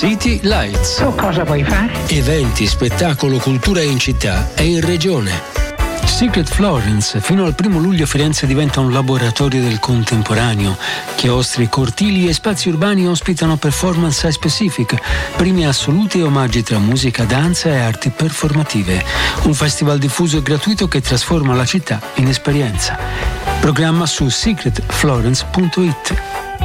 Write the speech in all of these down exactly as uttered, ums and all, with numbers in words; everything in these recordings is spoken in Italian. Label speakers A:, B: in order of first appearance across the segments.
A: City Lights.
B: Tu cosa vuoi fare?
A: Eventi, spettacolo, cultura in città e in regione. Secret Florence. Fino al primo luglio Firenze diventa un laboratorio del contemporaneo. Chiostri, cortili e spazi urbani ospitano performance site specific, premi assoluti e omaggi tra musica, danza e arti performative. Un festival diffuso e gratuito che trasforma la città in esperienza. Programma su secret florence punto it.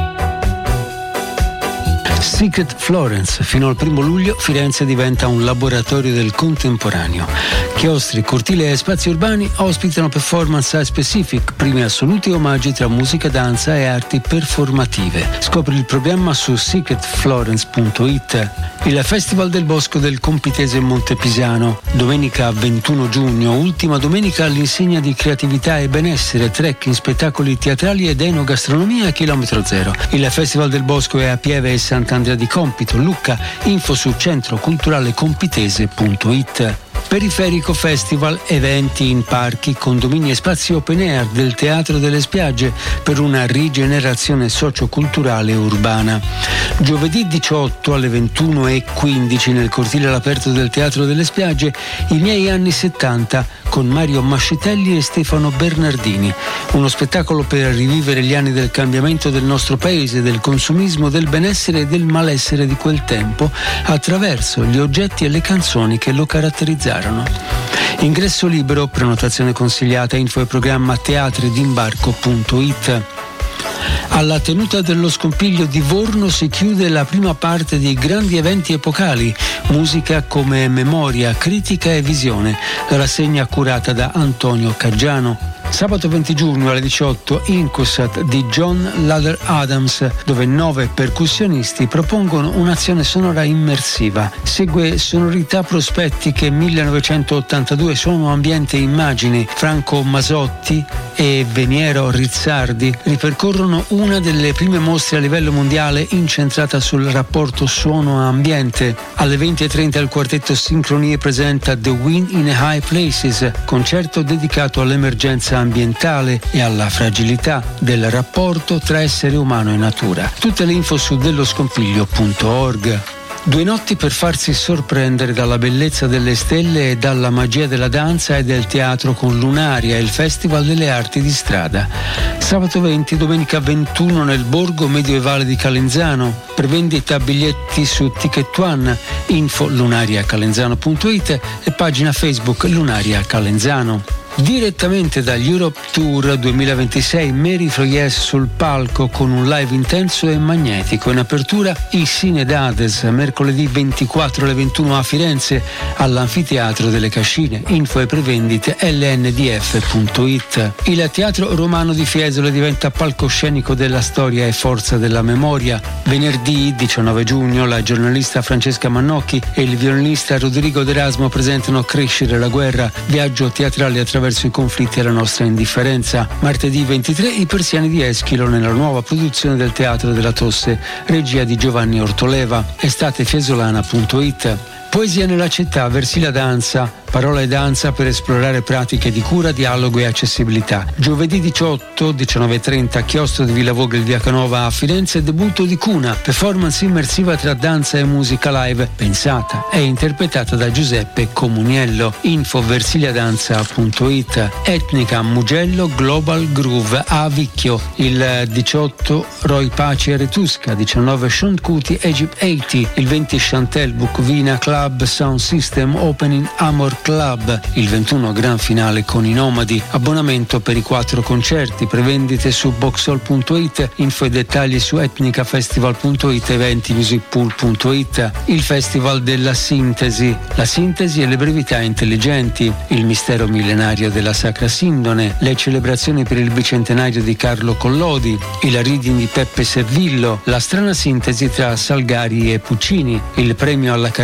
A: Secret Florence. Fino al primo luglio Firenze diventa un laboratorio del contemporaneo. Chiostri, cortili e spazi urbani ospitano performance site specific, primi assoluti e omaggi tra musica, danza e arti performative. Scopri il programma su secret florence punto it. Il Festival del Bosco del Compitese Montepisano. Domenica ventuno giugno, ultima domenica all'insegna di creatività e benessere, trekking, spettacoli teatrali ed enogastronomia a chilometro zero. Il Festival del Bosco è a Pieve e Sant'Andrea di Compito, Lucca. Info su centro culturale compitese punto it. Periferico Festival, eventi in parchi, condomini e spazi open air del Teatro delle Spiagge per una rigenerazione socioculturale urbana. Giovedì diciotto alle ventuno e quindici nel cortile all'aperto del Teatro delle Spiagge, I miei anni settanta con Mario Mascitelli e Stefano Bernardini. Uno spettacolo per rivivere gli anni del cambiamento del nostro paese, del consumismo, del benessere e del malessere di quel tempo attraverso gli oggetti e le canzoni che lo caratterizzarono. Ingresso libero, prenotazione consigliata, info e programma teatridimbarco punto it. Alla tenuta dello Scompiglio di Vorno si chiude la prima parte di grandi eventi epocali, musica come memoria, critica e visione, rassegna curata da Antonio Caggiano. Sabato venti giugno alle diciotto, Incusat di John Lather Adams, dove nove percussionisti propongono un'azione sonora immersiva. Segue sonorità prospettiche millenovecentottantadue, suono, ambiente e immagini. Franco Masotti e Veniero Rizzardi ripercorrono una delle prime mostre a livello mondiale incentrata sul rapporto suono-ambiente. Alle venti e trenta il quartetto Sincronie presenta The Wind in High Places, concerto dedicato all'emergenza ambientale e alla fragilità del rapporto tra essere umano e natura. Tutte le info su delloscompiglio punto org. Due notti per farsi sorprendere dalla bellezza delle stelle e dalla magia della danza e del teatro con Lunaria, il Festival delle Arti di Strada. Sabato venti, domenica ventuno nel Borgo Medioevale di Calenzano. Prevendita biglietti su Ticket One, info lunaria calenzano punto it e pagina Facebook Lunaria Calenzano. Direttamente dagli Europe Tour duemilaventisei, Mary Floyes sul palco con un live intenso e magnetico. In apertura i Cinedades, mercoledì ventiquattro alle ventuno a Firenze all'Anfiteatro delle Cascine. Info e prevendite L N D F punto it. Il Teatro Romano di Fiesole diventa palcoscenico della storia e forza della memoria. Venerdì diciannove giugno la giornalista Francesca Mannocchi e il violinista Rodrigo D'Erasmo presentano Crescere la guerra, viaggio teatrale attraverso verso i conflitti e la nostra indifferenza. Martedì ventitré i Persiani di Eschilo nella nuova produzione del Teatro della Tosse, regia di Giovanni Ortoleva. estate-fiesolana punto it. Poesia nella città, Versilia Danza, parola e danza per esplorare pratiche di cura, dialogo e accessibilità. Giovedì diciotto, diciannove e trenta, chiostro di Villa Vogel via Canova a Firenze, debutto di Cuna, performance immersiva tra danza e musica live, pensata e interpretata da Giuseppe Comuniello. Info versiliadanza punto it. Etnica Mugello Global Groove a Vicchio. Il diciotto Roy Paci e Retusca, diciannove Sean Cuti Egypt ottanta, il venti Chantel Bucovina Club Sound System Opening Amor Club, il ventuno gran finale con i Nomadi. Abbonamento per i quattro concerti, prevendite su boxhall punto it, info e dettagli su etnicafestival punto it, eventi musicpool punto it. Il Festival della Sintesi, la sintesi e le brevità intelligenti, il mistero millenario della Sacra Sindone, le celebrazioni per il bicentenario di Carlo Collodi, il reading di Peppe Servillo, la strana sintesi tra Salgari e Puccini, il premio alla carriera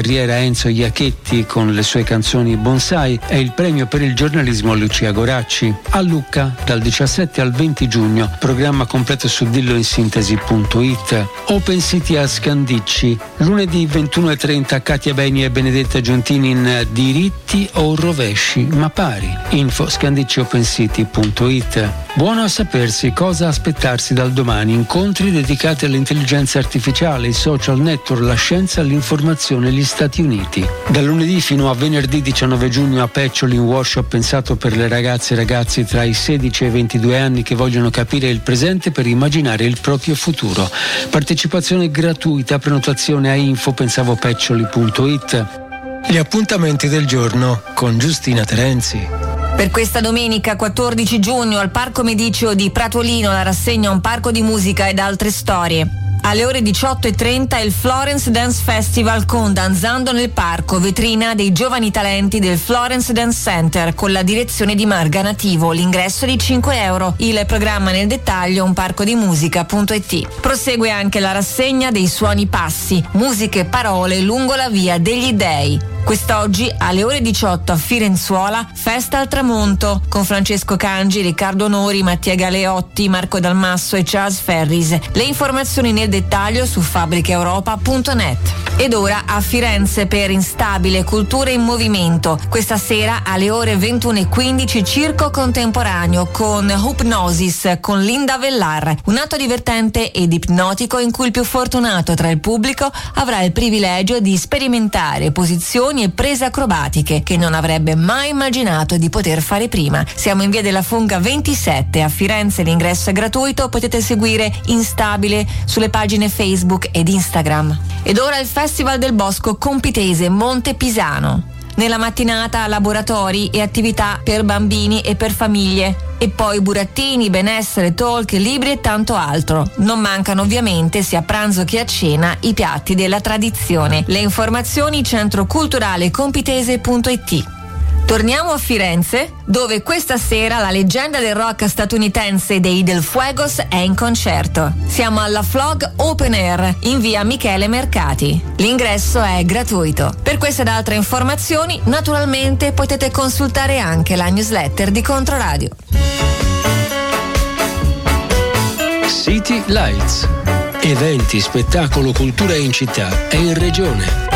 A: Enzo Iacchetti con le sue canzoni Bonsai e il premio per il giornalismo Lucia Goracci. A Lucca dal diciassette al venti giugno, programma completo su dilloinsintesi punto it. Open City a Scandicci, lunedì ventuno e trenta Katia Beni e Benedetta Giuntini in Diritti o rovesci ma pari. Info scandicci open city punto it. Buono a sapersi cosa aspettarsi dal domani, incontri dedicati all'intelligenza artificiale, i social network, la scienza, l'informazione, gli Stati Uniti. Da lunedì fino a venerdì diciannove giugno a Peccioli, un workshop pensato per le ragazze e ragazzi tra i sedici e i ventidue anni che vogliono capire il presente per immaginare il proprio futuro. Partecipazione gratuita, prenotazione a info pensavo peccioli punto it. Gli appuntamenti del giorno con Giustina Terenzi.
B: Per questa domenica quattordici giugno al Parco Mediceo di Pratolino la rassegna Un parco di musica ed altre storie. Alle ore diciotto e trenta il Florence Dance Festival con Danzando nel Parco, vetrina dei giovani talenti del Florence Dance Center con la direzione di Marga Nativo. L'ingresso è di cinque euro. Il programma nel dettaglio un parco di musica punto it. Prosegue anche la rassegna dei Suoni Passi, musiche e parole lungo la via degli dei. Quest'oggi alle ore diciotto a Firenzuola, Festa al Tramonto con Francesco Cangi, Riccardo Nori, Mattia Galeotti, Marco Dalmasso e Charles Ferris. Le informazioni nel dettaglio su fabbrica europa punto net. Ed ora a Firenze per Instabile Cultura in Movimento. Questa sera alle ore ventuno e quindici Circo Contemporaneo con Hypnosis con Linda Vellar. Un atto divertente ed ipnotico in cui il più fortunato tra il pubblico avrà il privilegio di sperimentare posizioni e prese acrobatiche che non avrebbe mai immaginato di poter fare prima. Siamo in via della Fonga ventisette a Firenze, l'ingresso è gratuito, potete seguire Instabile sulle pagine Facebook ed Instagram. Ed ora il Festival del Bosco Compitese Monte Pisano. Nella mattinata laboratori e attività per bambini e per famiglie. E poi burattini, benessere, talk, libri e tanto altro. Non mancano ovviamente sia a pranzo che a cena i piatti della tradizione. Le informazioni centro culturale compitese punto it. Torniamo a Firenze, dove questa sera la leggenda del rock statunitense dei Del Fuegos è in concerto. Siamo alla Flog Open Air in via Michele Mercati. L'ingresso è gratuito. Per queste ed altre informazioni, naturalmente potete consultare anche la newsletter di Controradio.
A: City Lights. Eventi, spettacolo, cultura in città e in regione.